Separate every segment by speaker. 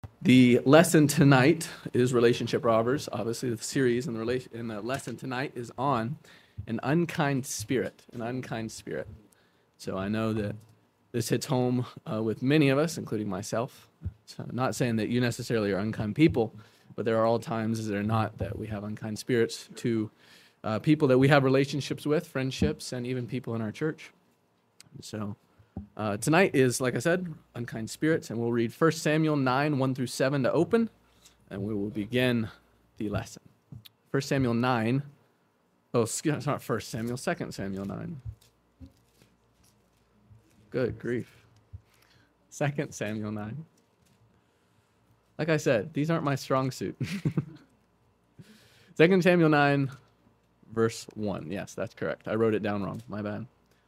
Speaker 1: The lesson tonight is Relationship Robbers. Obviously, the series and the lesson tonight is on an unkind spirit. An unkind spirit. So I know that this hits home with many of us, including myself. So I'm not saying that you necessarily are unkind people, but there are all times, is there not, that we have unkind spirits to people that we have relationships with, friendships, and even people in our church. So tonight is, like I said, unkind spirits, and we'll read 1 Samuel 9, 1 through 7 to open, and we will begin the lesson. 1 Samuel 9, it's not 1 Samuel, 2 Samuel 9. Good grief. 2 Samuel 9. Like I said, these aren't my strong suit. 2 Samuel 9, verse 1. Yes, that's correct. I wrote it down wrong. My bad.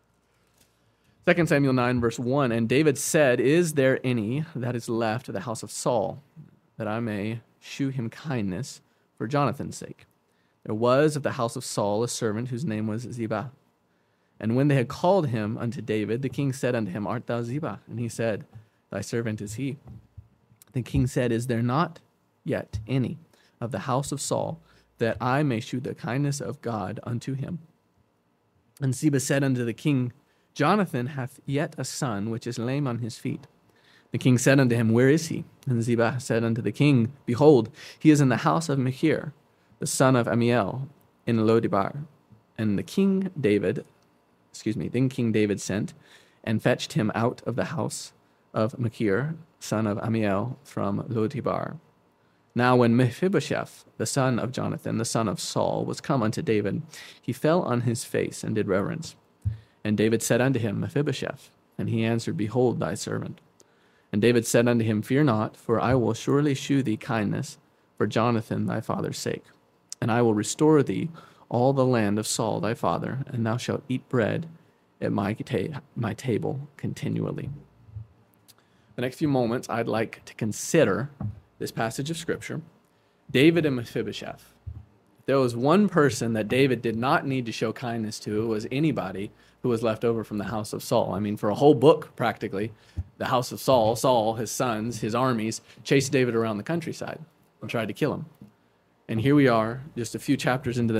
Speaker 1: 2 Samuel 9, verse 1, and David said, "Is there any that is left of the house of Saul, that I may shew him kindness for Jonathan's sake? There was of the house of Saul a servant whose name was Ziba. And when they had called him unto David, the king said unto him, Art thou Ziba? And he said, Thy servant is he. The king said, Is there not yet any of the house of Saul, that I may shew the kindness of God unto him? And Ziba said unto the king, Jonathan hath yet a son, which is lame on his feet. The king said unto him, Where is he? And Ziba said unto the king, Behold, he is in the house of Machir, the son of Amiel, in Lodebar. And then King David sent and fetched him out of the house of Machir, son of Amiel, from Lodebar. Now when Mephibosheth, the son of Jonathan, the son of Saul, was come unto David, he fell on his face and did reverence. And David said unto him, Mephibosheth. And he answered, Behold thy servant. And David said unto him, Fear not, for I will surely shew thee kindness for Jonathan thy father's sake. And I will restore thee all the land of Saul thy father, and thou shalt eat bread at my table continually. The next few moments, I'd like to consider this passage of Scripture, David and Mephibosheth. There was one person that David did not need to show kindness to. It was anybody who was left over from the house of Saul. I mean, for a whole book, practically, the house of Saul, his sons, his armies, chased David around the countryside and tried to kill him. And here we are, just a few chapters from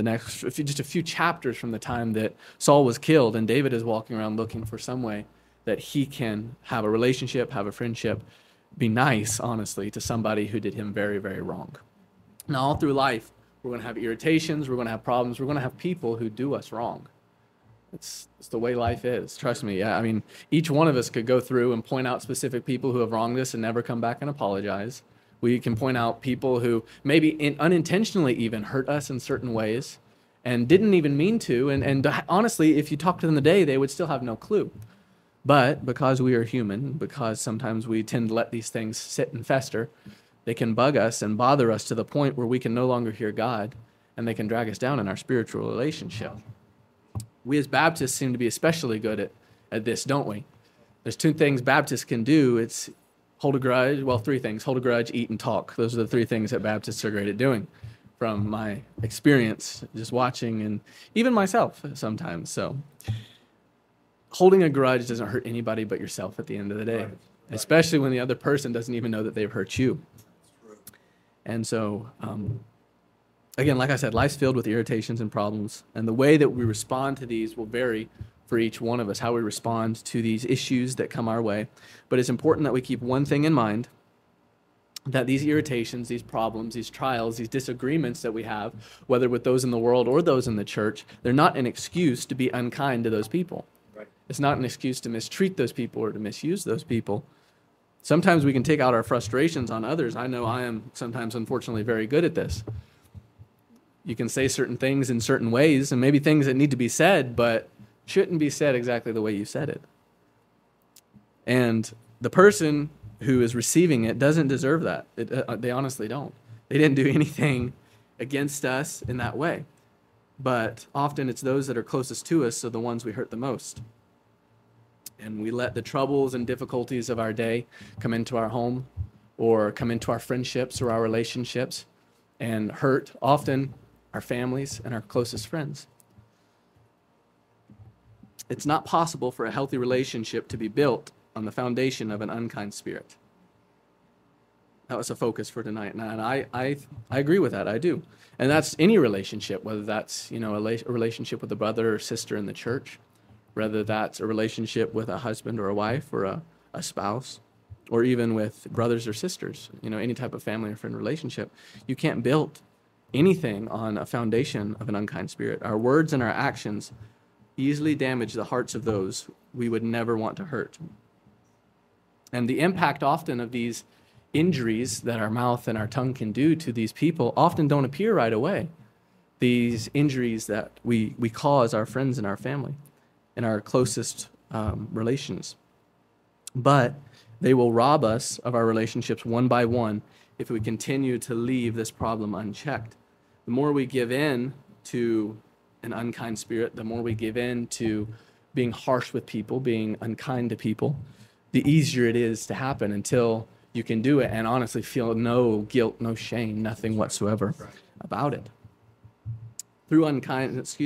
Speaker 1: the time that Saul was killed, and David is walking around looking for some way that he can have a relationship, have a friendship, be nice, honestly, to somebody who did him very, very wrong. Now, all through life, we're going to have irritations, we're going to have problems, we're going to have people who do us wrong. It's the way life is. Trust me. I mean, each one of us could go through and point out specific people who have wronged us and never come back and apologize. We can point out people who maybe unintentionally even hurt us in certain ways and didn't even mean to. And honestly, if you talk to them today, they would still have no clue. But because we are human, because sometimes we tend to let these things sit and fester, they can bug us and bother us to the point where we can no longer hear God, and they can drag us down in our spiritual relationship. We as Baptists seem to be especially good at this, don't we? There's two things Baptists can do. It's hold a grudge. Well, three things: hold a grudge, eat, and talk. Those are the three things that Baptists are great at doing, from my experience just watching, and even myself sometimes. So holding a grudge doesn't hurt anybody but yourself at the end of the day, right. Especially when the other person doesn't even know that they've hurt you. And so, again, like I said, life's filled with irritations and problems, and the way that we respond to these will vary for each one of us, how we respond to these issues that come our way. But it's important that we keep one thing in mind, that these irritations, these problems, these trials, these disagreements that we have, whether with those in the world or those in the church, they're not an excuse to be unkind to those people. Right. It's not an excuse to mistreat those people or to misuse those people. Sometimes we can take out our frustrations on others. I know I am sometimes, unfortunately, very good at this. You can say certain things in certain ways, and maybe things that need to be said, but shouldn't be said exactly the way you said it. And the person who is receiving it doesn't deserve that. They honestly don't. They didn't do anything against us in that way. But often it's those that are closest to us, so the ones we hurt the most. And we let the troubles and difficulties of our day come into our home or come into our friendships or our relationships and hurt often our families and our closest friends. It's not possible for a healthy relationship to be built on the foundation of an unkind spirit. That was a focus for tonight, and I agree with that. I do, and that's any relationship, whether that's a relationship with a brother or sister in the church, whether that's a relationship with a husband or a wife or a spouse, or even with brothers or sisters. Any type of family or friend relationship. You can't build anything on a foundation of an unkind spirit. Our words and our actions easily damage the hearts of those we would never want to hurt. And the impact often of these injuries that our mouth and our tongue can do to these people often don't appear right away. These injuries that we cause our friends and our family and our closest relations. But they will rob us of our relationships one by one if we continue to leave this problem unchecked. The more we give in to an unkind spirit, the more we give in to being harsh with people, being unkind to people, the easier it is to happen until you can do it and honestly feel no guilt, no shame, nothing whatsoever about it. Though unkindness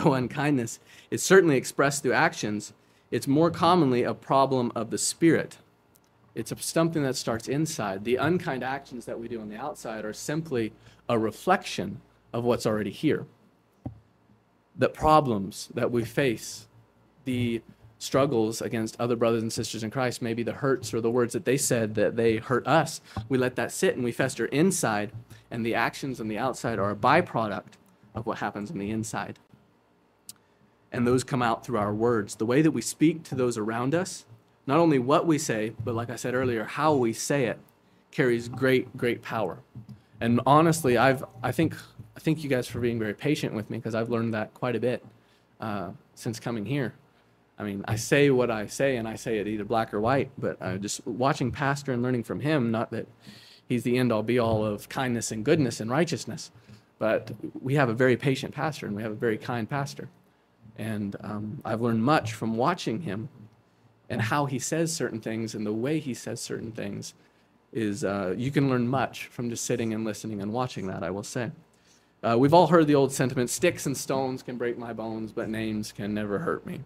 Speaker 1: is certainly expressed through actions, it's more commonly a problem of the spirit. It's something that starts inside. The unkind actions that we do on the outside are simply a reflection of what's already here. The problems that we face, the struggles against other brothers and sisters in Christ, maybe the hurts or the words that they said that they hurt us, we let that sit and we fester inside, and the actions on the outside are a byproduct of what happens on the inside. And those come out through our words. The way that we speak to those around us, not only what we say, but like I said earlier, how we say it carries great, great power. And honestly, I thank you guys for being very patient with me, because I've learned that quite a bit since coming here. I mean, I say what I say, and I say it either black or white, but just watching Pastor and learning from him, not that he's the end-all, be-all of kindness and goodness and righteousness, but we have a very patient pastor, and we have a very kind pastor. And I've learned much from watching him, and how he says certain things and the way he says certain things is, you can learn much from just sitting and listening and watching that, I will say. We've all heard the old sentiment, sticks and stones can break my bones, but names can never hurt me.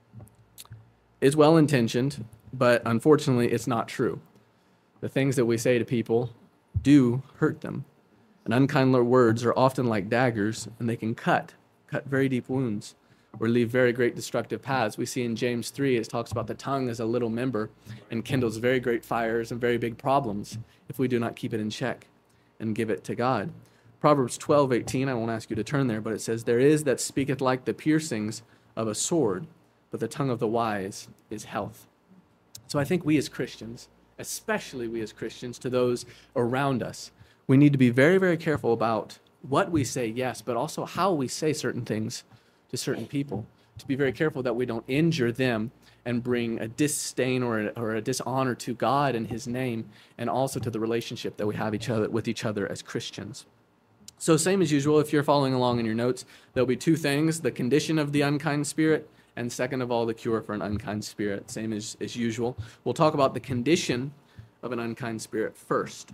Speaker 1: It's well-intentioned, but unfortunately, it's not true. The things that we say to people do hurt them. And unkind words are often like daggers, and they can cut very deep wounds, or leave very great destructive paths. We see in James 3, it talks about the tongue as a little member and kindles very great fires and very big problems if we do not keep it in check and give it to God. Proverbs 12:18, I won't ask you to turn there, but it says, "There is that speaketh like the piercings of a sword, but the tongue of the wise is health." So I think we as Christians, especially we as Christians, to those around us, we need to be very, very careful about what we say, yes, but also how we say certain things to certain people, to be very careful that we don't injure them and bring a disdain or a dishonor to God and his name, and also to the relationship that we have with each other as Christians. So same as usual, if you're following along in your notes, there'll be two things: the condition of the unkind spirit, and second of all, the cure for an unkind spirit. Same as usual. We'll talk about the condition of an unkind spirit first.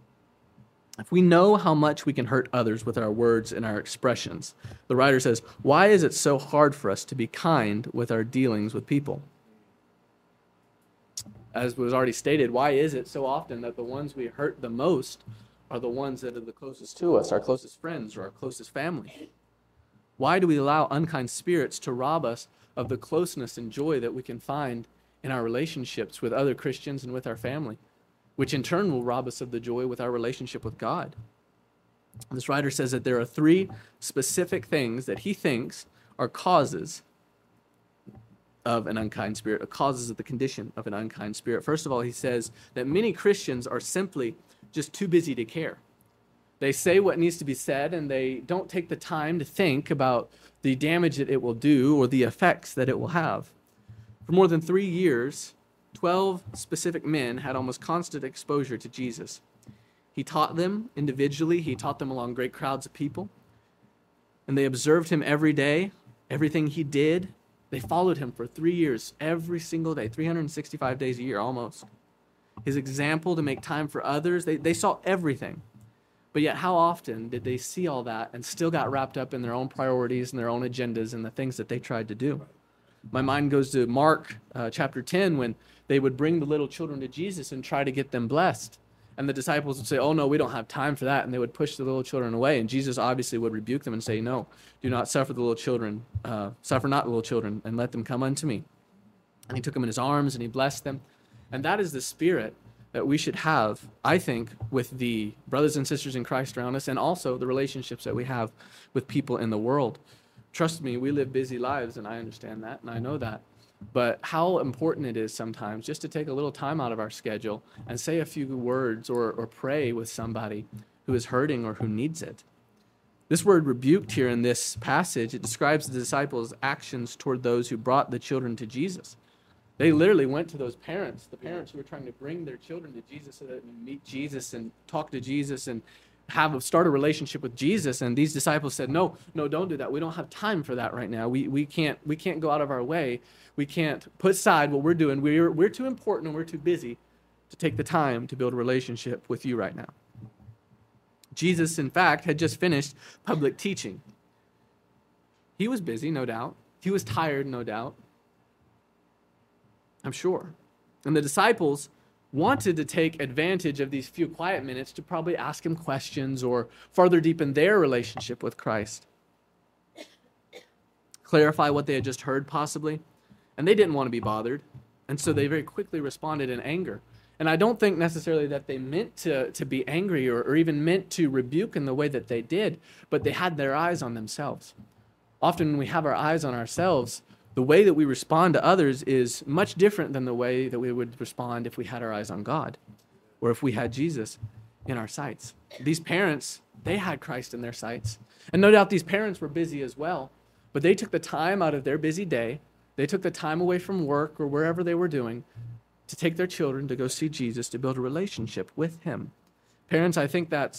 Speaker 1: If we know how much we can hurt others with our words and our expressions, the writer says, why is it so hard for us to be kind with our dealings with people? As was already stated, why is it so often that the ones we hurt the most are the ones that are the closest to us, our closest friends or our closest family? Why do we allow unkind spirits to rob us of the closeness and joy that we can find in our relationships with other Christians and with our family, which in turn will rob us of the joy with our relationship with God? This writer says that there are three specific things that he thinks are causes of an unkind spirit, or causes of the condition of an unkind spirit. First of all, he says that many Christians are simply just too busy to care. They say what needs to be said, and they don't take the time to think about the damage that it will do or the effects that it will have. For more than 3 years, 12 specific men had almost constant exposure to Jesus. He taught them individually. He taught them along great crowds of people. And they observed him every day, everything he did. They followed him for 3 years, every single day, 365 days a year almost. His example to make time for others, they saw everything. But yet how often did they see all that and still got wrapped up in their own priorities and their own agendas and the things that they tried to do? My mind goes to Mark chapter 10, when they would bring the little children to Jesus and try to get them blessed. And the disciples would say, oh, no, we don't have time for that. And they would push the little children away. And Jesus obviously would rebuke them and say, no, do not suffer the little children, suffer not the little children, and let them come unto me. And he took them in his arms and he blessed them. And that is the spirit that we should have, I think, with the brothers and sisters in Christ around us, and also the relationships that we have with people in the world. Trust me, we live busy lives, and I understand that, and I know that. But how important it is sometimes just to take a little time out of our schedule and say a few words or pray with somebody who is hurting or who needs it. This word rebuked here in this passage, it describes the disciples' actions toward those who brought the children to Jesus. They literally went to those parents, the parents who were trying to bring their children to Jesus so that they would meet Jesus and talk to Jesus and start a relationship with Jesus. And these disciples said, no, don't do that. We don't have time for that right now. We can't go out of our way. We can't put aside what we're doing. We're too important and we're too busy to take the time to build a relationship with you right now. Jesus, in fact, had just finished public teaching. He was busy, no doubt. He was tired, no doubt. I'm sure. And the disciples wanted to take advantage of these few quiet minutes to probably ask him questions or further deepen their relationship with Christ. Clarify what they had just heard, possibly. And they didn't want to be bothered. And so they very quickly responded in anger. And I don't think necessarily that they meant to be angry or even meant to rebuke in the way that they did, but they had their eyes on themselves. Often when we have our eyes on ourselves, the way that we respond to others is much different than the way that we would respond if we had our eyes on God or if we had Jesus in our sights. These parents, they had Christ in their sights. And no doubt these parents were busy as well, but they took the time out of their busy day. They took the time away from work or wherever they were doing to take their children to go see Jesus, to build a relationship with him. Parents, I think that's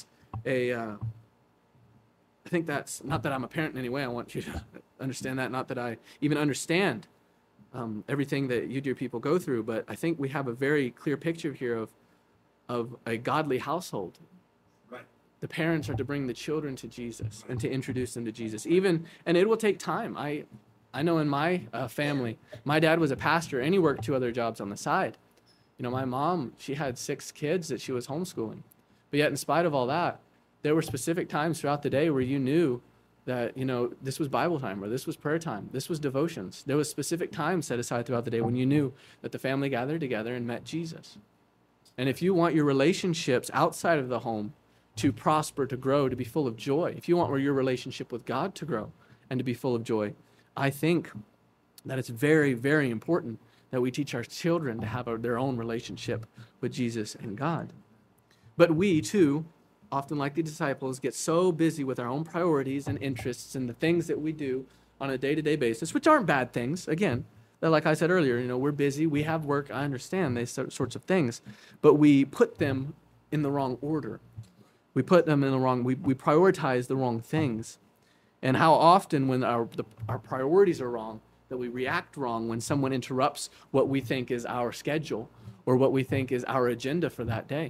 Speaker 1: not that I'm a parent in any way. I want you to understand that. Not that I even understand everything that you dear people go through, but I think we have a very clear picture here of a godly household. Right. The parents are to bring the children to Jesus and to introduce them to Jesus. And it will take time. I know in my family, my dad was a pastor and he worked 2 other jobs on the side. You know, my mom, she had 6 kids that she was homeschooling. But yet in spite of all that, there were specific times throughout the day where you knew that, you know, this was Bible time or this was prayer time. This was devotions. There was specific time set aside throughout the day when you knew that the family gathered together and met Jesus. And if you want your relationships outside of the home to prosper, to grow, to be full of joy, if you want your relationship with God to grow and to be full of joy, I think that it's very, very important that we teach our children to have their own relationship with Jesus and God. But we, too, often like the disciples, get so busy with our own priorities and interests and the things that we do on a day-to-day basis, which aren't bad things. Again, like I said earlier, you know, we're busy, we have work, I understand these sorts of things, but we put them in the wrong order. We put them in the wrong, we prioritize the wrong things. And how often when our priorities are wrong, that we react wrong when someone interrupts what we think is our schedule or what we think is our agenda for that day.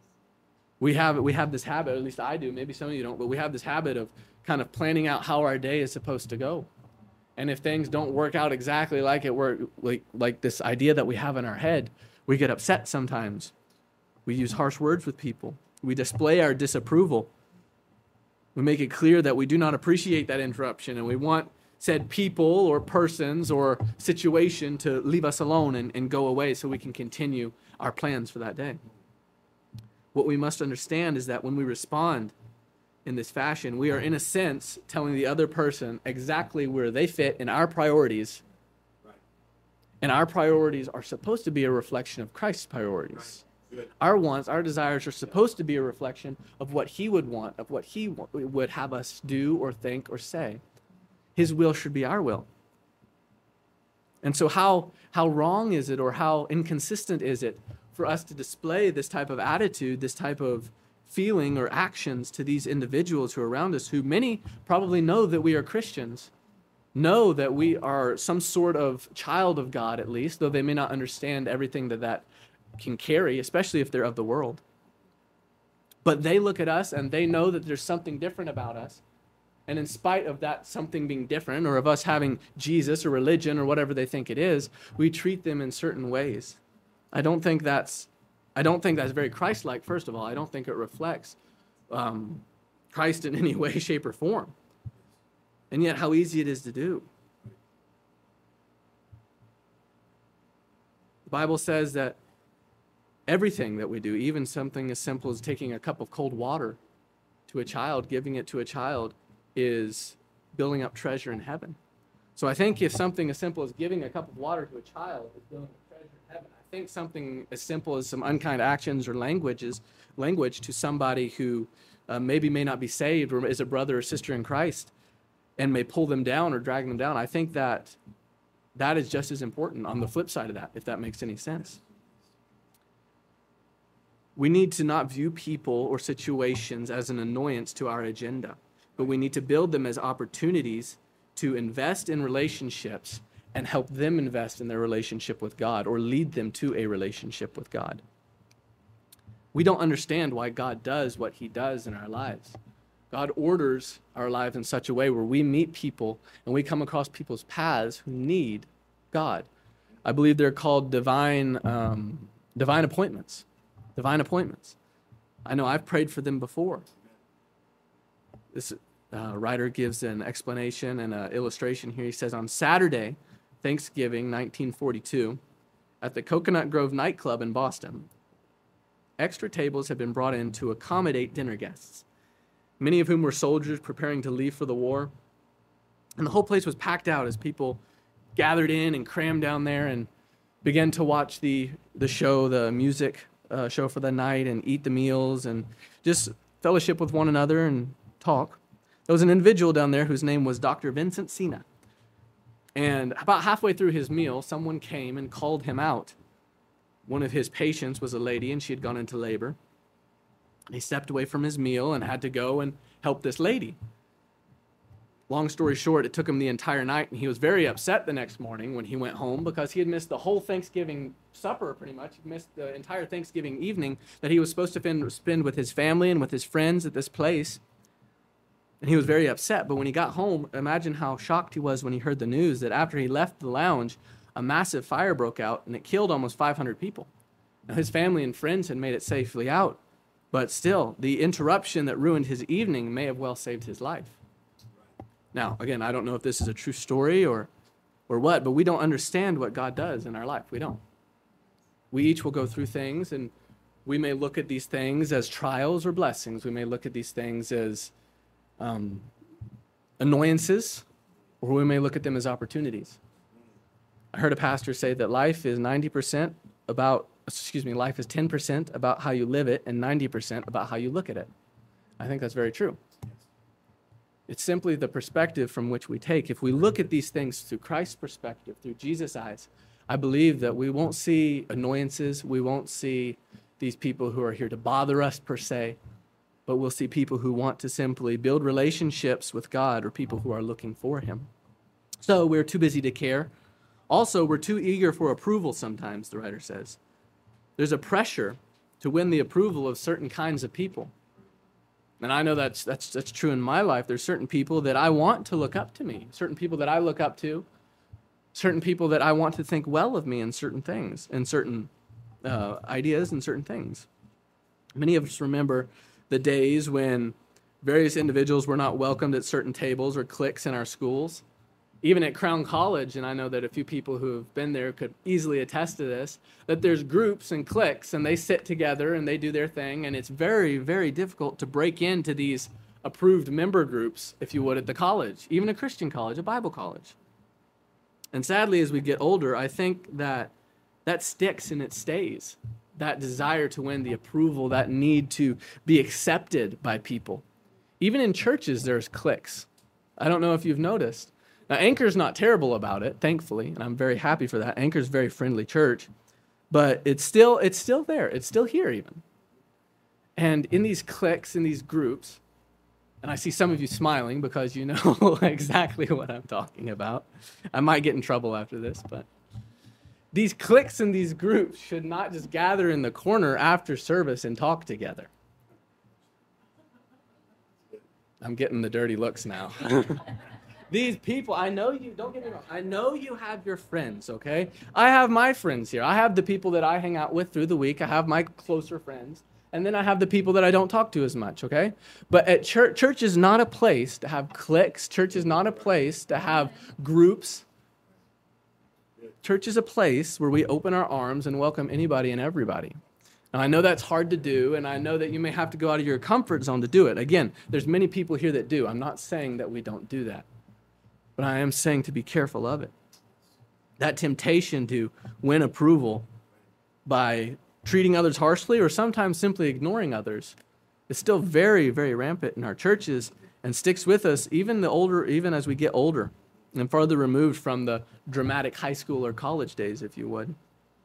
Speaker 1: We have this habit, at least I do, maybe some of you don't, but we have this habit of kind of planning out how our day is supposed to go. And if things don't work out exactly like it worked, like this idea that we have in our head, we get upset sometimes. We use harsh words with people. We display our disapproval. We make it clear that we do not appreciate that interruption and we want said people or persons or situation to leave us alone and go away so we can continue our plans for that day. What we must understand is that when we respond in this fashion, we are in a sense telling the other person exactly where they fit in our priorities. Right. And our priorities are supposed to be a reflection of Christ's priorities. Right. Our wants, our desires are supposed to be a reflection of what he would want, of what he would have us do or think or say. His will should be our will. And so how wrong is it or how inconsistent is it for us to display this type of attitude, this type of feeling or actions to these individuals who are around us, who many probably know that we are Christians, know that we are some sort of child of God at least, though they may not understand everything that can carry, especially if they're of the world. But they look at us and they know that there's something different about us. And in spite of that something being different or of us having Jesus or religion or whatever they think it is, we treat them in certain ways. I don't think that's I don't think that's very Christ-like, first of all. I don't think it reflects Christ in any way, shape, or form. And yet how easy it is to do. The Bible says that everything that we do, even something as simple as taking a cup of cold water to a child, giving it to a child, is building up treasure in heaven. So I think if something as simple as giving a cup of water to a child is building up treasure in heaven, I think something as simple as some unkind actions or language to somebody who maybe may not be saved or is a brother or sister in Christ and may pull them down or drag them down, I think that is just as important on the flip side of that, if that makes any sense. We need to not view people or situations as an annoyance to our agenda, but we need to build them as opportunities to invest in relationships and help them invest in their relationship with God or lead them to a relationship with God. We don't understand why God does what he does in our lives. God orders our lives in such a way where we meet people and we come across people's paths who need God. I believe they're called divine appointments. Divine appointments. I know I've prayed for them before. This writer gives an explanation and an illustration here. He says, on Saturday, Thanksgiving, 1942, at the Coconut Grove nightclub in Boston, extra tables had been brought in to accommodate dinner guests, many of whom were soldiers preparing to leave for the war. And the whole place was packed out as people gathered in and crammed down there and began to watch the show, the music show for the night, and eat the meals and just fellowship with one another and talk. There was an individual down there whose name was Dr. Vincent Sina. And about halfway through his meal, someone came and called him out. One of his patients was a lady, and she had gone into labor. He stepped away from his meal and had to go and help this lady. Long story short, it took him the entire night, and he was very upset the next morning when he went home because he had missed the whole Thanksgiving supper, pretty much. He missed the entire Thanksgiving evening that he was supposed to spend with his family and with his friends at this place. And he was very upset. But when he got home, imagine how shocked he was when he heard the news that after he left the lounge, a massive fire broke out, and it killed almost 500 people. Now, his family and friends had made it safely out, but still, the interruption that ruined his evening may have well saved his life. Now, again, I don't know if this is a true story or what, but we don't understand what God does in our life. We don't. We each will go through things, and we may look at these things as trials or blessings. We may look at these things as annoyances, or we may look at them as opportunities. I heard a pastor say that life is 10% about how you live it and 90% about how you look at it. I think that's very true. It's simply the perspective from which we take. If we look at these things through Christ's perspective, through Jesus' eyes, I believe that we won't see annoyances. We won't see these people who are here to bother us per se, but we'll see people who want to simply build relationships with God or people who are looking for him. So we're too busy to care. Also, we're too eager for approval sometimes, the writer says. There's a pressure to win the approval of certain kinds of people. And I know that's true in my life. There's certain people that I want to look up to me, certain people that I look up to, certain people that I want to think well of me in certain things, in certain ideas and certain things. Many of us remember the days when various individuals were not welcomed at certain tables or cliques in our schools. Even at Crown College, and I know that a few people who have been there could easily attest to this, that there's groups and cliques, and they sit together and they do their thing, and it's very, very difficult to break into these approved member groups, if you would, at the college, even a Christian college, a Bible college. And sadly, as we get older, I think that sticks and it stays, that desire to win the approval, that need to be accepted by people. Even in churches, there's cliques. I don't know if you've noticed. Now, Anchor's not terrible about it, thankfully, and I'm very happy for that. Anchor's a very friendly church, but it's still there. It's still here even. And in these cliques, in these groups, and I see some of you smiling because you know exactly what I'm talking about. I might get in trouble after this, but these cliques and these groups should not just gather in the corner after service and talk together. I'm getting the dirty looks now. These people, I know you, don't get me wrong, I know you have your friends, okay? I have my friends here. I have the people that I hang out with through the week. I have my closer friends. And then I have the people that I don't talk to as much, okay? But at church is not a place to have cliques. Church is not a place to have groups. Church is a place where we open our arms and welcome anybody and everybody. Now, I know that's hard to do, and I know that you may have to go out of your comfort zone to do it. Again, there's many people here that do. I'm not saying that we don't do that. But I am saying to be careful of it. That temptation to win approval by treating others harshly or sometimes simply ignoring others is still very, very rampant in our churches and sticks with us even as we get older and farther removed from the dramatic high school or college days, if you would.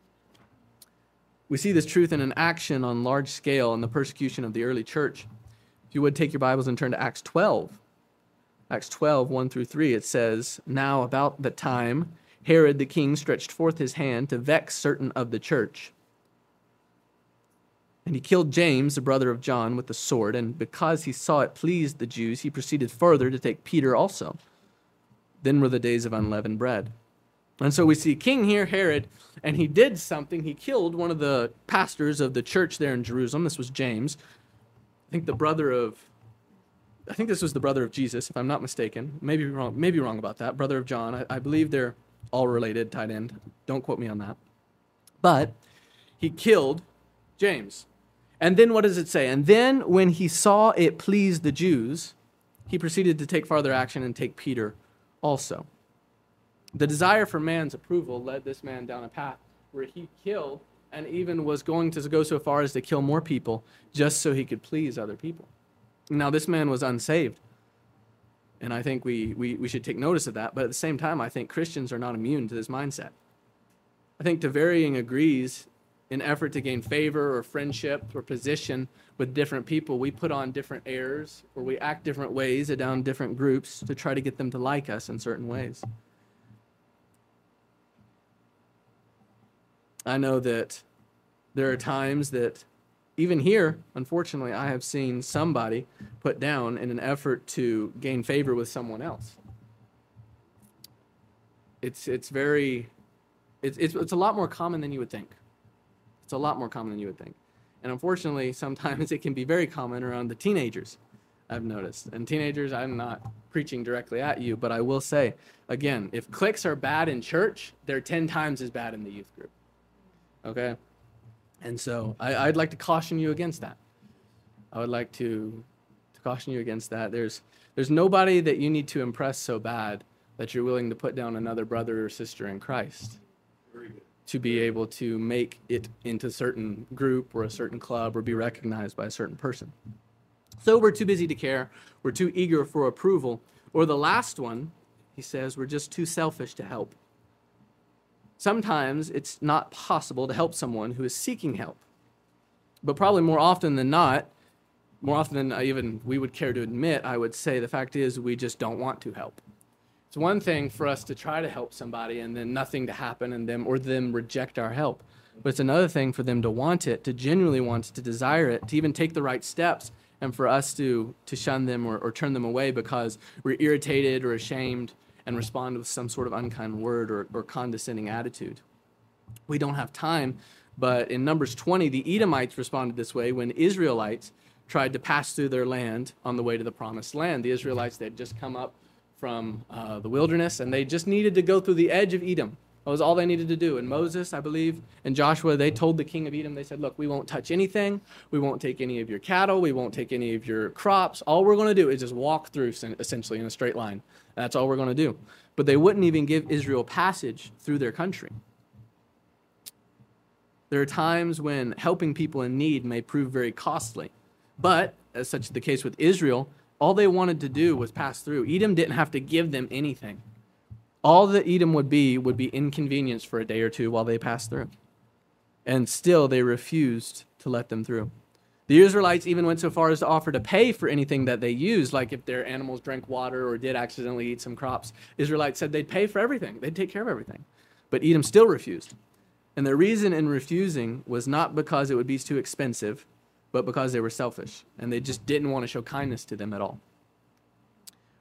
Speaker 1: We see this truth in an action on large scale in the persecution of the early church. If you would take your Bibles and turn to Acts 12. Acts 12, 1 through 3, it says, "Now about the time Herod the king stretched forth his hand to vex certain of the church. And he killed James, the brother of John, with the sword, and because he saw it pleased the Jews, he proceeded further to take Peter also. Then were the days of unleavened bread." And so we see King here, Herod, and he did something. He killed one of the pastors of the church there in Jerusalem. This was James. I think this was the brother of Jesus, if I'm not mistaken. Maybe wrong about that. Brother of John. I believe they're all related, tight end. Don't quote me on that. But he killed James. And then what does it say? And then when he saw it pleased the Jews, he proceeded to take farther action and take Peter also. The desire for man's approval led this man down a path where he killed and even was going to go so far as to kill more people just so he could please other people. Now, this man was unsaved, and I think we should take notice of that. But at the same time, I think Christians are not immune to this mindset. I think to varying degrees, in effort to gain favor or friendship or position with different people, we put on different airs or we act different ways down different groups to try to get them to like us in certain ways. I know that there are times that even here, unfortunately, I have seen somebody put down in an effort to gain favor with someone else. It's a lot more common than you would think. It's a lot more common than you would think. And unfortunately, sometimes it can be very common around the teenagers, I've noticed. And teenagers, I'm not preaching directly at you, but I will say, again, if cliques are bad in church, they're 10 times as bad in the youth group. Okay? And so I'd like to caution you against that. I would like to caution you against that. There's nobody that you need to impress so bad that you're willing to put down another brother or sister in Christ to be able to make it into a certain group or a certain club or be recognized by a certain person. So we're too busy to care. We're too eager for approval. Or the last one, he says, we're just too selfish to help. Sometimes it's not possible to help someone who is seeking help. But probably more often than even we would care to admit, I would say the fact is we just don't want to help. It's one thing for us to try to help somebody and then nothing to happen and them reject our help. But it's another thing for them to want it, to genuinely want it, to desire it, to even take the right steps, and for us to shun them or turn them away because we're irritated or ashamed and respond with some sort of unkind word or condescending attitude. We don't have time, but in Numbers 20, the Edomites responded this way when Israelites tried to pass through their land on the way to the promised land. The Israelites, they had just come up from the wilderness, and they just needed to go through the edge of Edom. That was all they needed to do. And Moses, I believe, and Joshua, they told the king of Edom, they said, look, we won't touch anything. We won't take any of your cattle. We won't take any of your crops. All we're going to do is just walk through, essentially, in a straight line. That's all we're going to do. But they wouldn't even give Israel passage through their country. There are times when helping people in need may prove very costly. But, as such the case with Israel, all they wanted to do was pass through. Edom didn't have to give them anything. All that Edom would be inconvenience for a day or two while they passed through. And still they refused to let them through. The Israelites even went so far as to offer to pay for anything that they used, like if their animals drank water or did accidentally eat some crops. Israelites said they'd pay for everything. They'd take care of everything. But Edom still refused. And the reason in refusing was not because it would be too expensive, but because they were selfish. And they just didn't want to show kindness to them at all.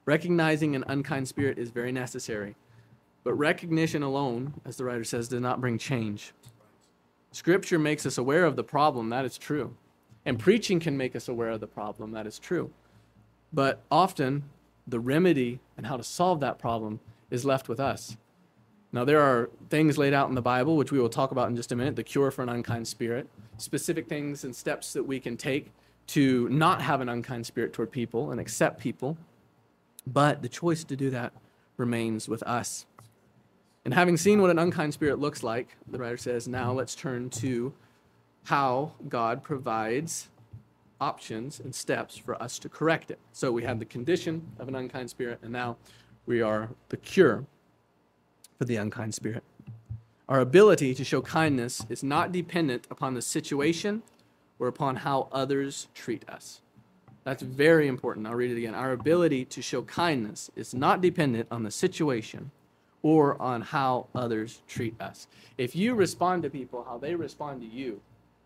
Speaker 1: Recognizing an unkind spirit is very necessary. But recognition alone, as the writer says, does not bring change. Scripture makes us aware of the problem, that is true. And preaching can make us aware of the problem, that is true. But often, the remedy and how to solve that problem is left with us. Now, there are things laid out in the Bible, which we will talk about in just a minute, the cure for an unkind spirit, specific things and steps that we can take to not have an unkind spirit toward people and accept people. But the choice to do that remains with us. And having seen what an unkind spirit looks like, the writer says, now let's turn to how God provides options and steps for us to correct it. So we have the condition of an unkind spirit, and now we are the cure for the unkind spirit. Our ability to show kindness is not dependent upon the situation or upon how others treat us. That's very important. I'll read it again. Our ability to show kindness is not dependent on the situation or on how others treat us. If you respond to people how they respond to you,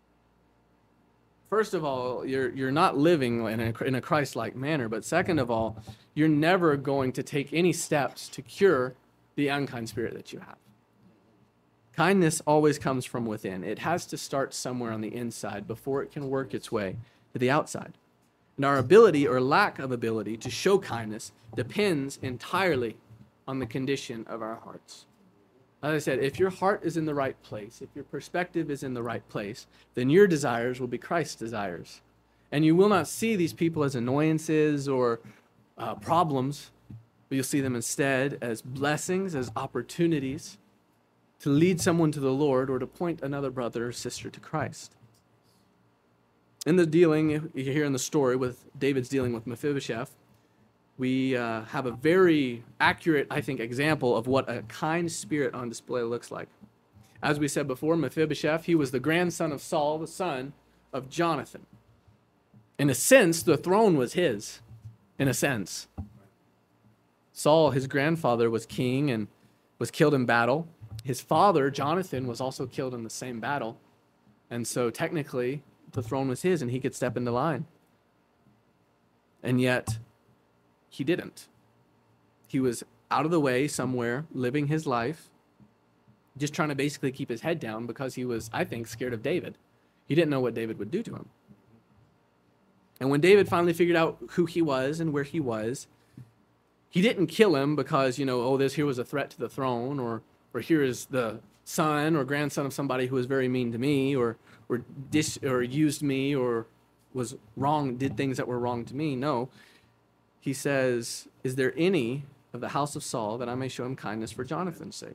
Speaker 1: first of all, you're not living in a Christ-like manner, but second of all, you're never going to take any steps to cure the unkind spirit that you have. Kindness always comes from within. It has to start somewhere on the inside before it can work its way to the outside. And our ability or lack of ability to show kindness depends entirely on the condition of our hearts. As I said, if your heart is in the right place, if your perspective is in the right place, then your desires will be Christ's desires. And you will not see these people as annoyances or problems, but you'll see them instead as blessings, as opportunities to lead someone to the Lord or to point another brother or sister to Christ. In the dealing, you hear in the story with David's dealing with Mephibosheth, we have a very accurate, I think, example of what a kind spirit on display looks like. As we said before, Mephibosheth, he was the grandson of Saul, the son of Jonathan. In a sense, the throne was his, in a sense. Saul, his grandfather, was king and was killed in battle. His father, Jonathan, was also killed in the same battle. And so technically, the throne was his and he could step into line. And yet, he didn't. He was out of the way somewhere, living his life, just trying to basically keep his head down because he was, I think, scared of David. He didn't know what David would do to him. And when David finally figured out who he was and where he was, he didn't kill him because, here was a threat to the throne, or here is the son or grandson of somebody who was very mean to me, or used me, or was wrong, did things that were wrong to me. No. He says, is there any of the house of Saul that I may show him kindness for Jonathan's sake?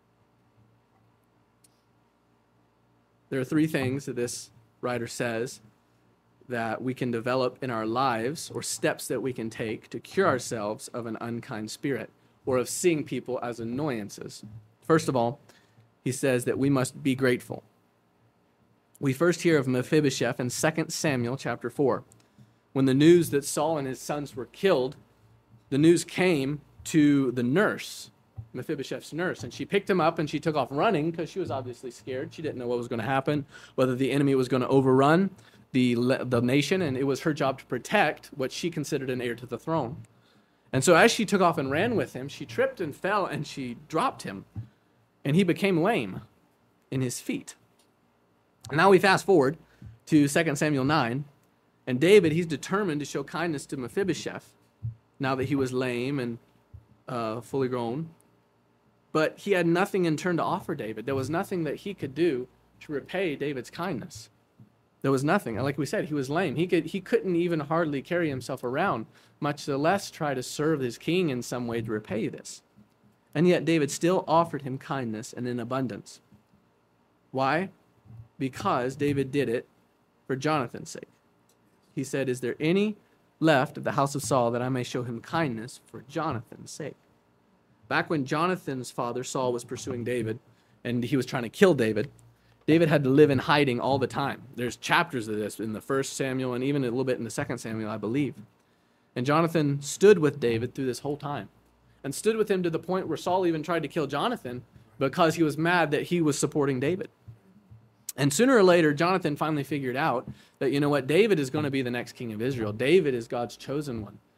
Speaker 1: There are three things that this writer says that we can develop in our lives, or steps that we can take to cure ourselves of an unkind spirit or of seeing people as annoyances. First of all, he says that we must be grateful. We first hear of Mephibosheth in 2 Samuel chapter 4. When the news that Saul and his sons were killed, the news came to the nurse, Mephibosheth's nurse, and she picked him up and she took off running because she was obviously scared. She didn't know what was going to happen, whether the enemy was going to overrun the nation, and it was her job to protect what she considered an heir to the throne. And so as she took off and ran with him, she tripped and fell and she dropped him, and he became lame in his feet. And now we fast forward to 2 Samuel 9, and David, he's determined to show kindness to Mephibosheth now that he was lame and fully grown. But he had nothing in turn to offer David. There was nothing that he could do to repay David's kindness. There was nothing. Like we said, he was lame. He couldn't even hardly carry himself around, much less try to serve his king in some way to repay this. And yet David still offered him kindness and in abundance. Why? Because David did it for Jonathan's sake. He said, is there any left of the house of Saul that I may show him kindness for Jonathan's sake? Back when Jonathan's father, Saul, was pursuing David, and he was trying to kill David, David had to live in hiding all the time. There's chapters of this in the 1 Samuel and even a little bit in the 2 Samuel, I believe. And Jonathan stood with David through this whole time, and stood with him to the point where Saul even tried to kill Jonathan because he was mad that he was supporting David. And sooner or later, Jonathan finally figured out that, David is going to be the next king of Israel. David is God's chosen one.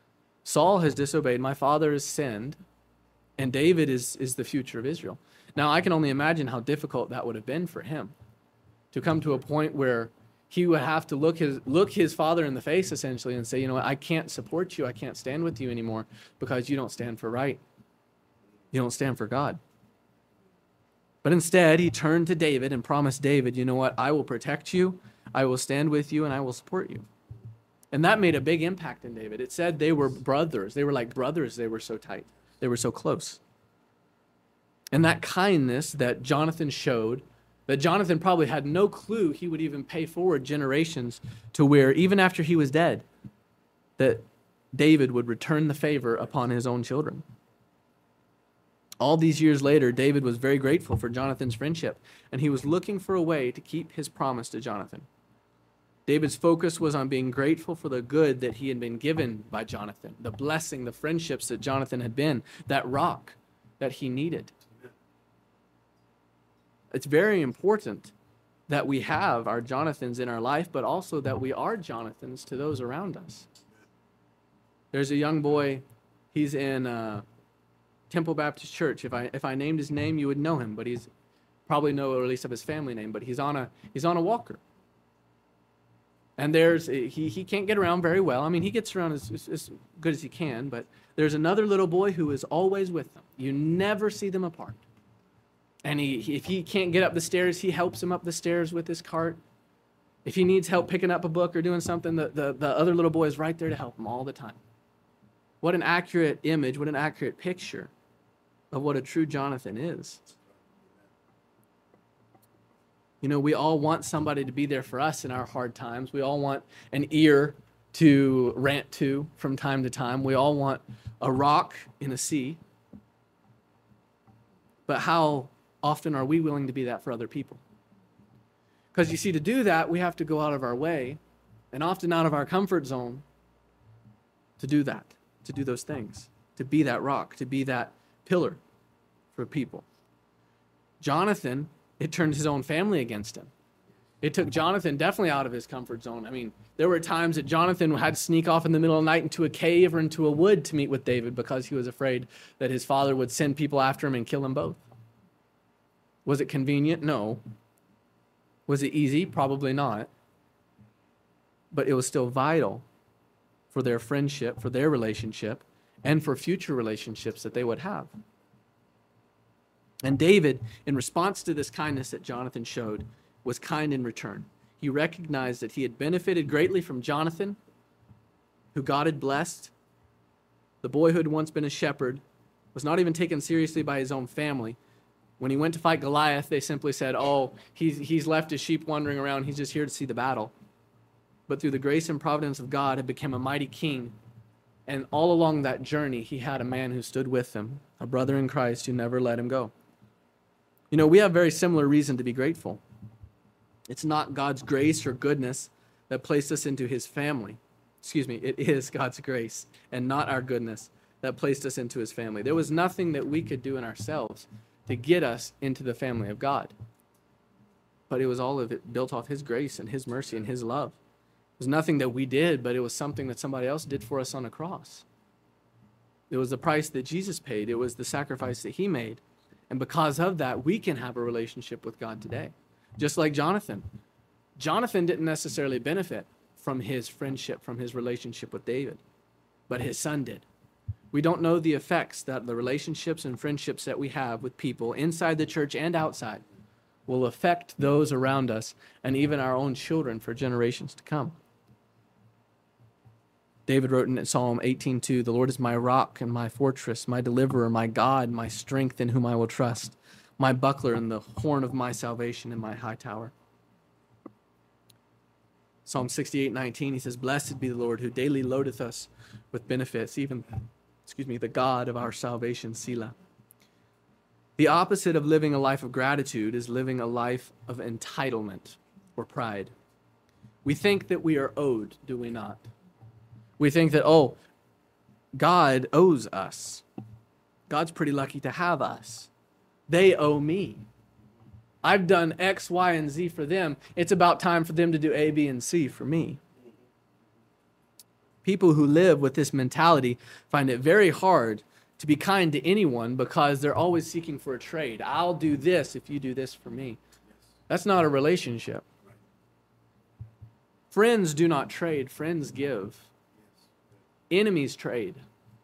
Speaker 1: Saul has disobeyed, my father has sinned, and David is the future of Israel. Now, I can only imagine how difficult that would have been for him to come to a point where he would have to look his father in the face, essentially, and say, you know what, I can't support you, I can't stand with you anymore because you don't stand for right. You don't stand for God. But instead, he turned to David and promised David, you know what, I will protect you, I will stand with you, and I will support you. And that made a big impact in David. It said they were brothers. They were like brothers. They were so tight. They were so close. And that kindness that Jonathan showed, that Jonathan probably had no clue he would even pay forward generations to where, even after he was dead, that David would return the favor upon his own children. All these years later, David was very grateful for Jonathan's friendship, and he was looking for a way to keep his promise to Jonathan. David's focus was on being grateful for the good that he had been given by Jonathan, the blessing, the friendships that Jonathan had been, that rock that he needed. It's very important that we have our Jonathans in our life, but also that we are Jonathans to those around us. There's a young boy, he's in Temple Baptist Church. If I named his name, you would know him, but he's probably know at least of his family name, but he's on a walker. And he can't get around very well. I mean, he gets around as good as he can, but there's another little boy who is always with them. You never see them apart. And if he can't get up the stairs, he helps him up the stairs with his cart. If he needs help picking up a book or doing something, the other little boy is right there to help him all the time. What an accurate image, what an accurate picture of what a true Jonathan is. You know, we all want somebody to be there for us in our hard times. We all want an ear to rant to from time to time. We all want a rock in a sea. But how often are we willing to be that for other people? Because you see, to do that, we have to go out of our way and often out of our comfort zone to do that, to do those things, to be that rock, to be that pillar for people. Jonathan, it turned his own family against him. It took Jonathan definitely out of his comfort zone. I mean, there were times that Jonathan had to sneak off in the middle of the night into a cave or into a wood to meet with David because he was afraid that his father would send people after him and kill them both. Was it convenient? No. Was it easy? Probably not. But it was still vital for their friendship, for their relationship, and for future relationships that they would have. And David, in response to this kindness that Jonathan showed, was kind in return. He recognized that he had benefited greatly from Jonathan, who God had blessed. The boy who had once been a shepherd was not even taken seriously by his own family. When he went to fight Goliath, they simply said, oh, he's left his sheep wandering around. He's just here to see the battle. But through the grace and providence of God, had become a mighty king. And all along that journey, he had a man who stood with him, a brother in Christ who never let him go. You know, we have very similar reason to be grateful. It's not God's grace or goodness that placed us into his family. It is God's grace and not our goodness that placed us into his family. There was nothing that we could do in ourselves to get us into the family of God. But it was all of it built off his grace and his mercy and his love. It was nothing that we did, but it was something that somebody else did for us on a cross. It was the price that Jesus paid. It was the sacrifice that he made. And because of that, we can have a relationship with God today. Just like Jonathan. Jonathan didn't necessarily benefit from his friendship, from his relationship with David, but his son did. We don't know the effects that the relationships and friendships that we have with people inside the church and outside will affect those around us and even our own children for generations to come. David wrote in Psalm 18:2, "The Lord is my rock and my fortress, my deliverer, my God, my strength in whom I will trust, my buckler and the horn of my salvation and my high tower." Psalm 68:19, he says, "Blessed be the Lord who daily loadeth us with benefits, even, the God of our salvation, Selah." The opposite of living a life of gratitude is living a life of entitlement or pride. We think that we are owed, do we not? We think that, God owes us. God's pretty lucky to have us. They owe me. I've done X, Y, and Z for them. It's about time for them to do A, B, and C for me. People who live with this mentality find it very hard to be kind to anyone because they're always seeking for a trade. I'll do this if you do this for me. That's not a relationship. Friends do not trade, friends give. Enemies trade.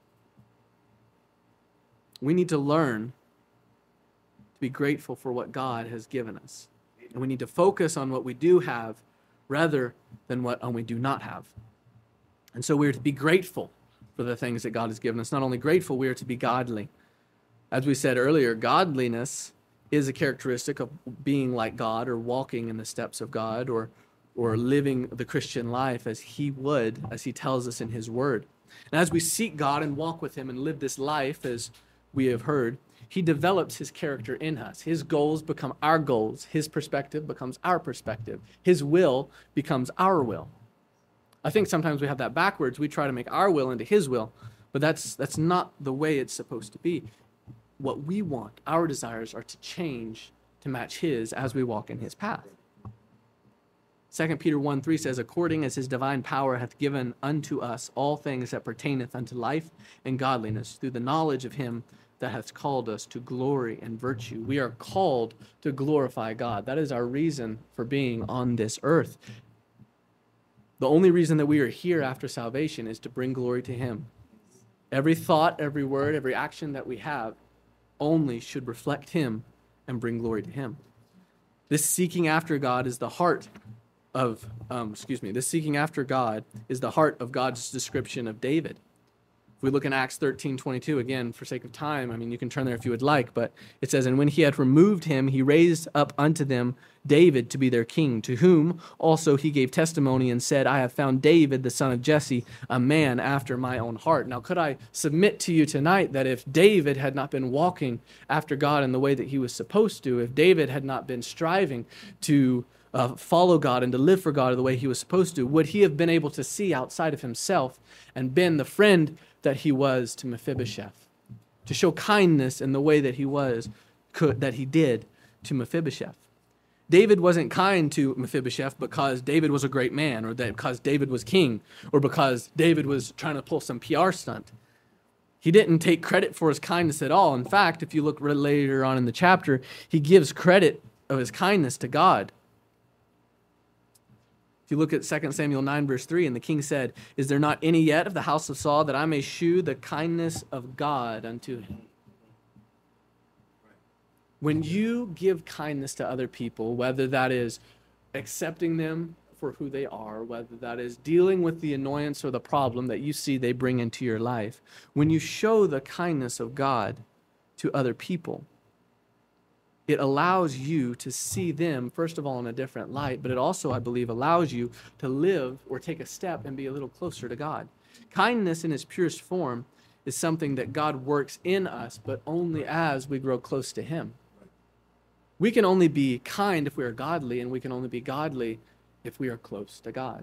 Speaker 1: We need to learn to be grateful for what God has given us. And we need to focus on what we do have rather than what we do not have. And so we're to be grateful for the things that God has given us. Not only grateful, we are to be godly. As we said earlier, godliness is a characteristic of being like God or walking in the steps of God or living the Christian life as he would, as he tells us in his word. And as we seek God and walk with him and live this life, as we have heard, he develops his character in us. His goals become our goals. His perspective becomes our perspective. His will becomes our will. I think sometimes we have that backwards. We try to make our will into his will, but that's not the way it's supposed to be. What we want, our desires, are to change to match his as we walk in his path. 2 Peter 1:3 says, according as his divine power hath given unto us all things that pertaineth unto life and godliness, through the knowledge of him that hath called us to glory and virtue. We are called to glorify God. That is our reason for being on this earth. The only reason that we are here after salvation is to bring glory to him. Every thought, every word, every action that we have only should reflect him and bring glory to him. This seeking after God is the heart of, this seeking after God is the heart of God's description of David. If we look in Acts 13:22, again, for sake of time, you can turn there if you would like, but it says, and when he had removed him, he raised up unto them David to be their king, to whom also he gave testimony and said, I have found David, the son of Jesse, a man after my own heart. Now, could I submit to you tonight that if David had not been walking after God in the way that he was supposed to, if David had not been striving to follow God and to live for God the way he was supposed to, would he have been able to see outside of himself and been the friend that he was to Mephibosheth, to show kindness in the way that he did to Mephibosheth? David wasn't kind to Mephibosheth because David was a great man, or because David was king, or because David was trying to pull some PR stunt. He didn't take credit for his kindness at all. In fact, if you look later on in the chapter, he gives credit of his kindness to God. If you look at 2 Samuel 9, verse 3, and the king said, is there not any yet of the house of Saul that I may shew the kindness of God unto him? When you give kindness to other people, whether that is accepting them for who they are, whether that is dealing with the annoyance or the problem that you see they bring into your life, when you show the kindness of God to other people, it allows you to see them, first of all, in a different light, but it also, I believe, allows you to live or take a step and be a little closer to God. Kindness in its purest form is something that God works in us, but only as we grow close to him. We can only be kind if we are godly, and we can only be godly if we are close to God.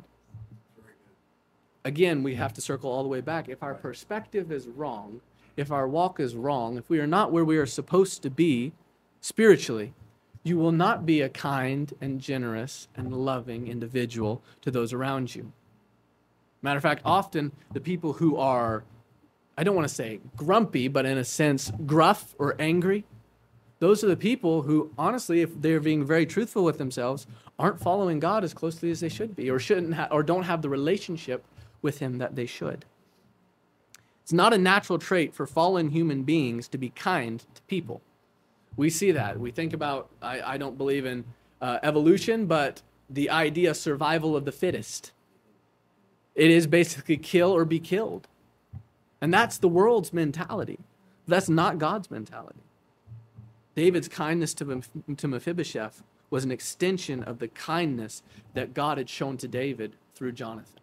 Speaker 1: Again, we have to circle all the way back. If our perspective is wrong, if our walk is wrong, if we are not where we are supposed to be spiritually, you will not be a kind and generous and loving individual to those around you. Matter of fact, often the people who are, I don't want to say grumpy, but in a sense gruff or angry, those are the people who, honestly, if they're being very truthful with themselves, aren't following God as closely as they should be, or or don't have the relationship with him that they should. It's not a natural trait for fallen human beings to be kind to people. We see that. We think about, I don't believe in evolution, but the idea of survival of the fittest. It is basically kill or be killed. And that's the world's mentality. That's not God's mentality. David's kindness to Mephibosheth was an extension of the kindness that God had shown to David through Jonathan.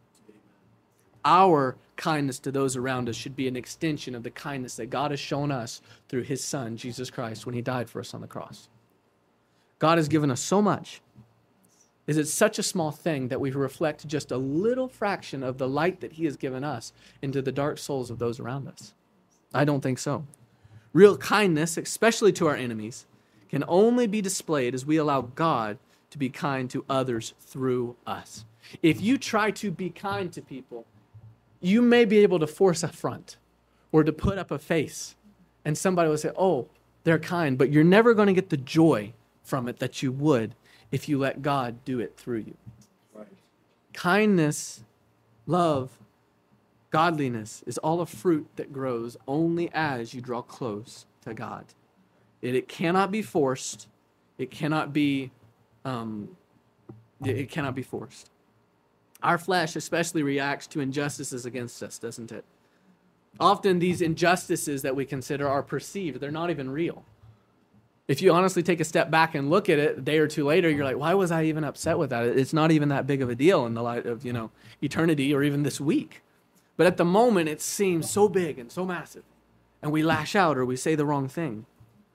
Speaker 1: Our kindness to those around us should be an extension of the kindness that God has shown us through his son, Jesus Christ, when he died for us on the cross. God has given us so much. Is it such a small thing that we reflect just a little fraction of the light that he has given us into the dark souls of those around us? I don't think so. Real kindness, especially to our enemies, can only be displayed as we allow God to be kind to others through us. If you try to be kind to people, You may be able to force a front or to put up a face, and somebody will say, oh, they're kind, but you're never going to get the joy from it that you would if you let God do it through you. Right. Kindness, love, godliness is all a fruit that grows only as you draw close to God. It cannot be forced. It cannot be forced. Our flesh especially reacts to injustices against us, doesn't it? Often these injustices that we consider are perceived. They're not even real. If you honestly take a step back and look at it a day or two later, you're like, why was I even upset with that? It's not even that big of a deal in the light of, eternity or even this week. But at the moment, it seems so big and so massive. And we lash out or we say the wrong thing.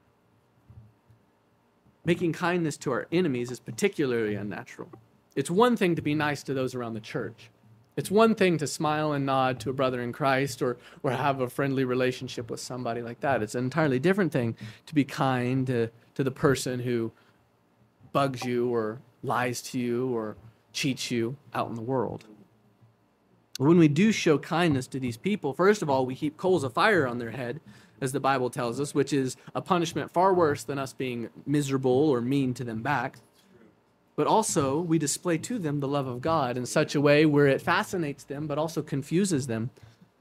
Speaker 1: Making kindness to our enemies is particularly unnatural. It's one thing to be nice to those around the church. It's one thing to smile and nod to a brother in Christ or have a friendly relationship with somebody like that. It's an entirely different thing to be kind to the person who bugs you or lies to you or cheats you out in the world. When we do show kindness to these people, first of all, we heap coals of fire on their head, as the Bible tells us, which is a punishment far worse than us being miserable or mean to them back. But also, we display to them the love of God in such a way where it fascinates them, but also confuses them.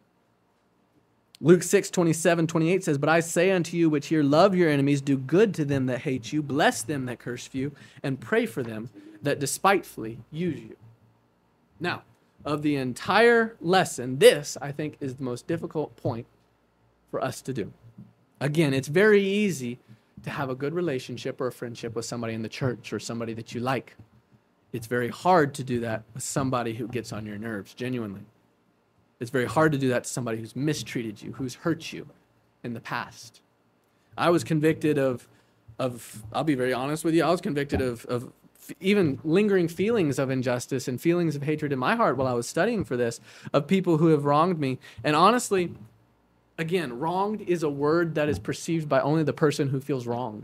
Speaker 1: Luke 6:27-28 says, "But I say unto you which hear, love your enemies, do good to them that hate you, bless them that curse you, and pray for them that despitefully use you." Now, of the entire lesson, this, I think, is the most difficult point for us to do. Again, it's very easy to have a good relationship or a friendship with somebody in the church or somebody that you like. It's very hard to do that with somebody who gets on your nerves, genuinely. It's very hard to do that to somebody who's mistreated you, who's hurt you in the past. I was convicted of I'll be very honest with you, I was convicted of even lingering feelings of injustice and feelings of hatred in my heart while I was studying for this, of people who have wronged me. And honestly, again, wronged is a word that is perceived by only the person who feels wronged.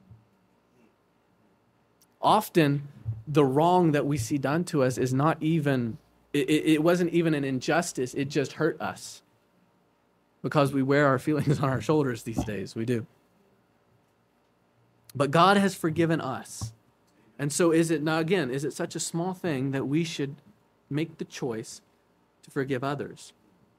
Speaker 1: Often, the wrong that we see done to us is not even, it wasn't even an injustice, it just hurt us. Because we wear our feelings on our shoulders these days, we do. But God has forgiven us. And so is it such a small thing that we should make the choice to forgive others?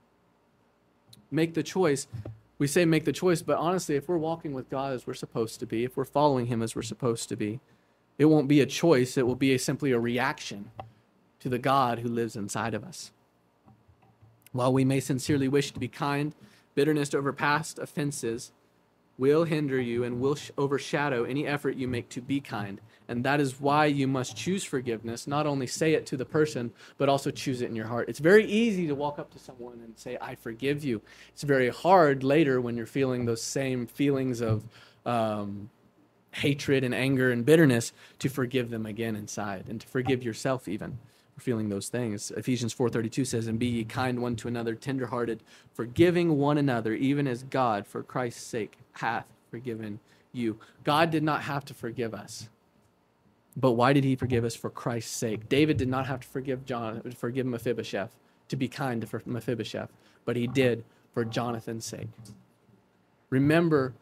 Speaker 1: Make the choice. We say make the choice, but honestly, if we're walking with God as we're supposed to be, if we're following him as we're supposed to be, it won't be a choice. It will be simply a reaction to the God who lives inside of us. While we may sincerely wish to be kind, bitterness over past offenses will hinder you and will overshadow any effort you make to be kind. And that is why you must choose forgiveness, not only say it to the person, but also choose it in your heart. It's very easy to walk up to someone and say, I forgive you. It's very hard later when you're feeling those same feelings of hatred and anger and bitterness to forgive them again inside and to forgive yourself even for feeling those things. Ephesians 4:32 says, "And be ye kind one to another, tenderhearted, forgiving one another, even as God, for Christ's sake, hath forgiven you." God did not have to forgive us. But why did he forgive us? For Christ's sake. David did not have to forgive Mephibosheth, to be kind to Mephibosheth, but he did for Jonathan's sake. Remember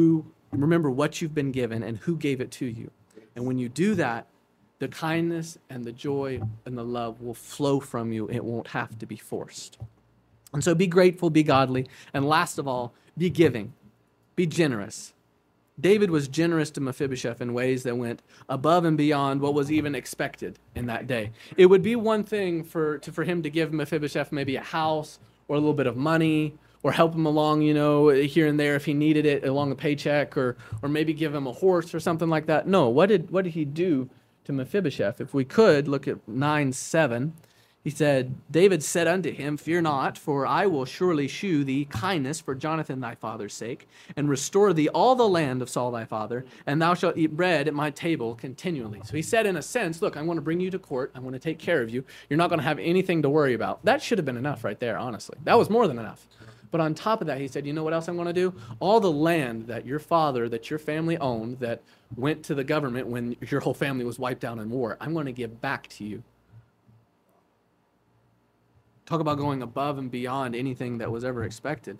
Speaker 1: what you've been given and who gave it to you. And when you do that, the kindness and the joy and the love will flow from you. It won't have to be forced. And so be grateful, be godly, and last of all, be giving. Be generous. David was generous to Mephibosheth in ways that went above and beyond what was even expected in that day. It would be one thing for him to give Mephibosheth maybe a house or a little bit of money or help him along, here and there if he needed it along a paycheck or maybe give him a horse or something like that. No, what did he do to Mephibosheth? If we could look at 9:7. He said, David said unto him, "Fear not, for I will surely shew thee kindness for Jonathan thy father's sake, and restore thee all the land of Saul thy father, and thou shalt eat bread at my table continually." So he said, in a sense, look, I'm going to bring you to court. I'm going to take care of you. You're not going to have anything to worry about. That should have been enough right there, honestly. That was more than enough. But on top of that, he said, you know what else I'm going to do? All the land that your father, that your family owned, that went to the government when your whole family was wiped out in war, I'm going to give back to you. Talk about going above and beyond anything that was ever expected.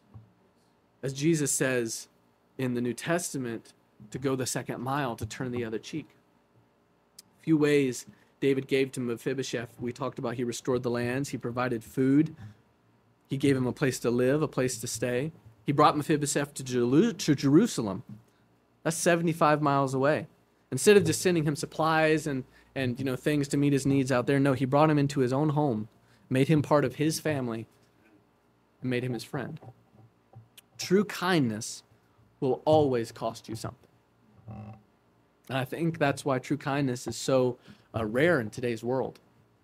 Speaker 1: As Jesus says in the New Testament, to go the second mile, to turn the other cheek. A few ways David gave to Mephibosheth. We talked about he restored the lands. He provided food. He gave him a place to live, a place to stay. He brought Mephibosheth to Jerusalem. That's 75 miles away. Instead of just sending him supplies and things to meet his needs out there, no, he brought him into his own home, made him part of his family, and made him his friend. True kindness will always cost you something. And I think that's why true kindness is so rare in today's world.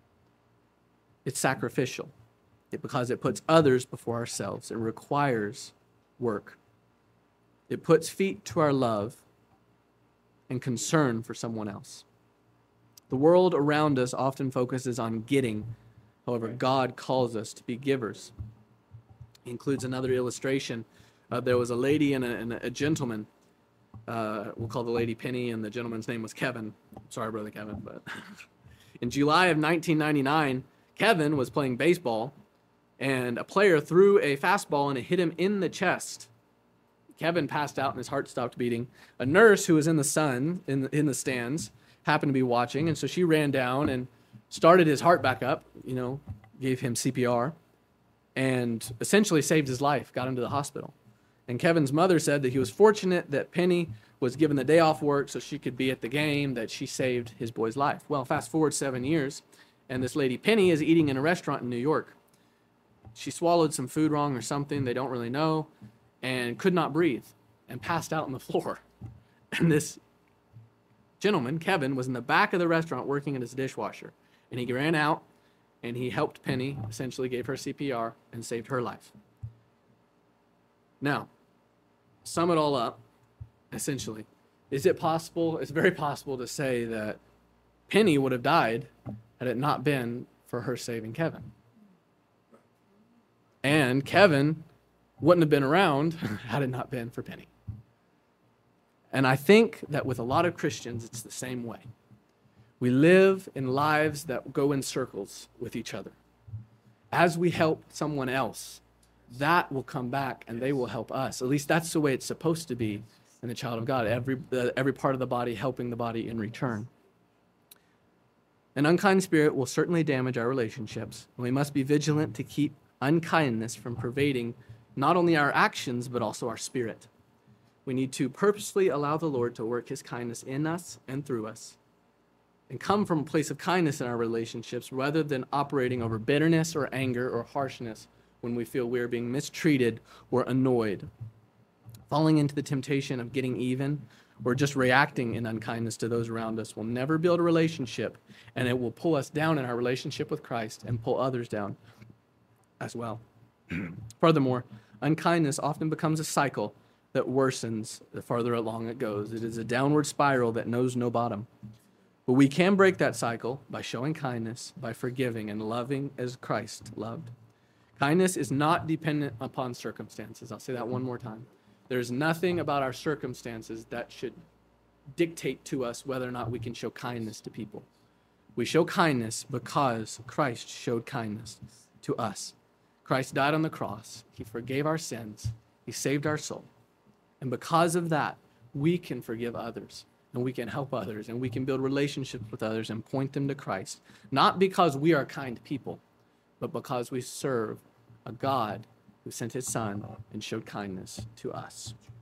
Speaker 1: It's sacrificial because it puts others before ourselves. It requires work. It puts feet to our love and concern for someone else. The world around us often focuses on getting. However, God calls us to be givers. He includes another illustration. There was a lady and a gentleman. We'll call the lady Penny, and the gentleman's name was Kevin. Sorry, Brother Kevin. But in July of 1999, Kevin was playing baseball, and a player threw a fastball, and it hit him in the chest. Kevin passed out, and his heart stopped beating. A nurse who was in the stands, happened to be watching, and so she ran down and started his heart back up, gave him CPR, and essentially saved his life, got him to the hospital. And Kevin's mother said that he was fortunate that Penny was given the day off work so she could be at the game, that she saved his boy's life. Well, fast forward 7 years, and this lady Penny is eating in a restaurant in New York. She swallowed some food wrong or something, they don't really know, and could not breathe and passed out on the floor. And this gentleman, Kevin, was in the back of the restaurant working as a dishwasher. And he ran out and he helped Penny, essentially gave her CPR and saved her life. Now, sum it all up, essentially. Is it possible? It's very possible to say that Penny would have died had it not been for her saving Kevin. And Kevin wouldn't have been around had it not been for Penny. And I think that with a lot of Christians, it's the same way. We live in lives that go in circles with each other. As we help someone else, that will come back and they will help us. At least that's the way it's supposed to be in the child of God. Every part of the body helping the body in return. An unkind spirit will certainly damage our relationships, and we must be vigilant to keep unkindness from pervading not only our actions, but also our spirit. We need to purposely allow the Lord to work his kindness in us and through us, and come from a place of kindness in our relationships rather than operating over bitterness or anger or harshness when we feel we're being mistreated or annoyed. Falling into the temptation of getting even or just reacting in unkindness to those around us will never build a relationship, and it will pull us down in our relationship with Christ and pull others down as well. Furthermore, unkindness often becomes a cycle that worsens the farther along it goes. It is a downward spiral that knows no bottom. But we can break that cycle by showing kindness, by forgiving and loving as Christ loved. Kindness is not dependent upon circumstances. I'll say that one more time. There's nothing about our circumstances that should dictate to us whether or not we can show kindness to people. We show kindness because Christ showed kindness to us. Christ died on the cross. He forgave our sins. He saved our soul. And because of that, we can forgive others, and we can help others, and we can build relationships with others and point them to Christ. Not because we are kind people, but because we serve a God who sent his Son and showed kindness to us.